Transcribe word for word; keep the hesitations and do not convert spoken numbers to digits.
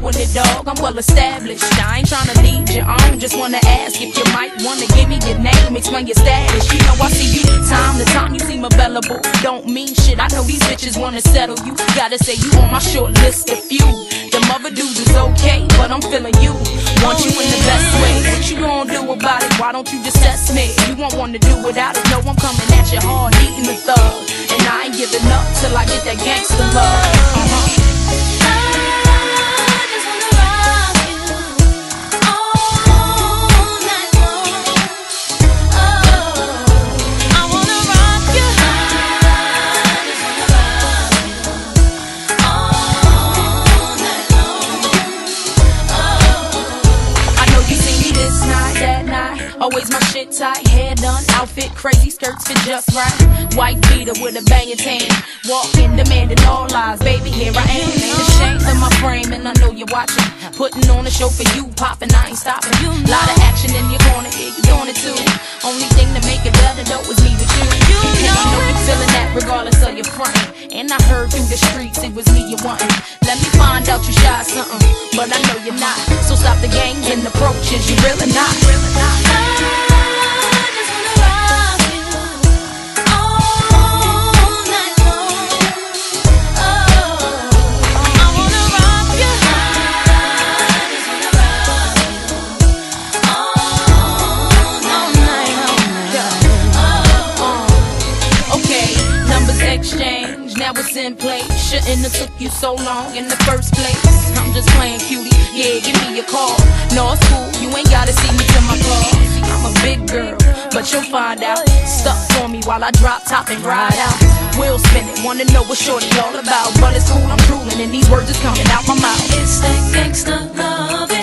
doing it, dog. I'm well established. I ain't tryna lead you on. Just wanna ask if you might wanna give me your name, explain your status. You know I see you time to time, you seem available. Don't mean shit, I know these bitches wanna settle you. Gotta say you on my short list of few. The mother dudes is okay, but I'm feeling you. Want you in the best way. What you gonna do about it? Why don't you just test me? You won't wanna do without it. No, I'm coming at you hard, eating the thug. And I ain't giving up till I get that gangster love. Uh-huh. Always my shit tight, hair done, outfit crazy, skirts fit just right. White beater with a banging tan, walking, demanding all lies. Baby, here I am, ain't ashamed of my frame, and I know you're watching. Putting on a show for you, popping, I ain't stopping. Lot of action in your corner, yeah, you doing it too. Only thing to make it better though is me with you. And I know you're feeling that regardless of your frontin'. And I heard through the streets it was me you wantin'. Let me find out you shy something, but I know you're not. So stop the games and approaches, you really not. Really not. Exchange, now it's in place. Shouldn't have took you so long in the first place. I'm just playing cutie, yeah, give me a call. No, it's cool, you ain't gotta see me to my car. I'm a big girl, but you'll find out. Stuck for me while I drop top and ride out. Wheel spinning, wanna know what shorty all about. But it's cool, I'm drooling and these words is coming out my mouth. It's that gangsta love.